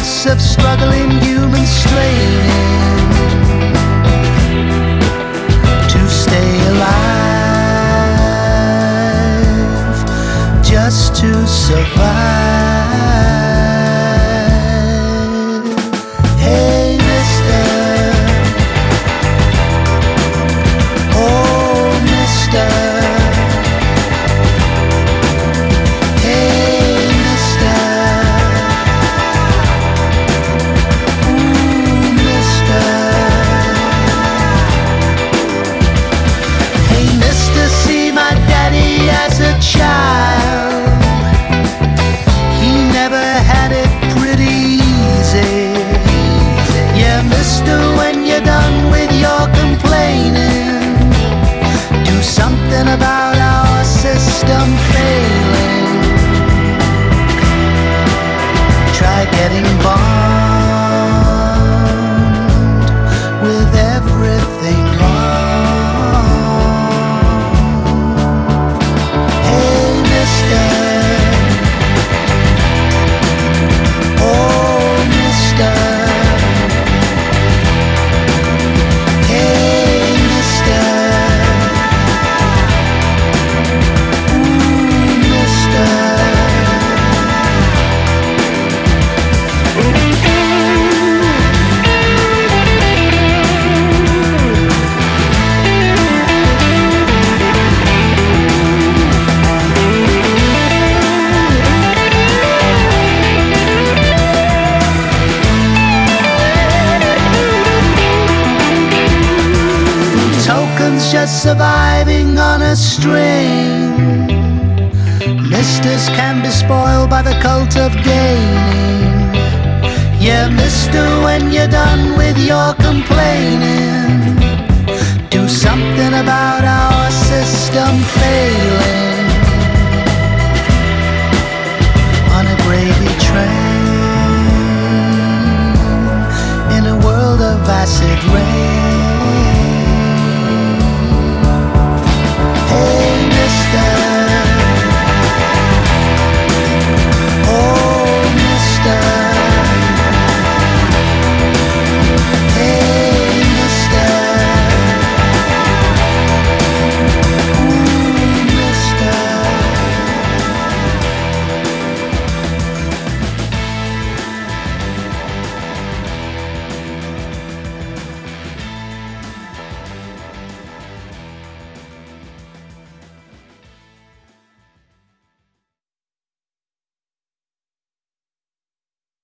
months of struggling humans straining to stay alive, just to survive. Hey, mister, oh, mister, child, he never had it pretty easy. Yeah, mister, when you're done with your complaining, do something about our system failing. Try getting bond with everything wrong. Just surviving on a string. Misters can be spoiled by the cult of gaining. Yeah, mister, when you're done with your complaining, do something about our system failing.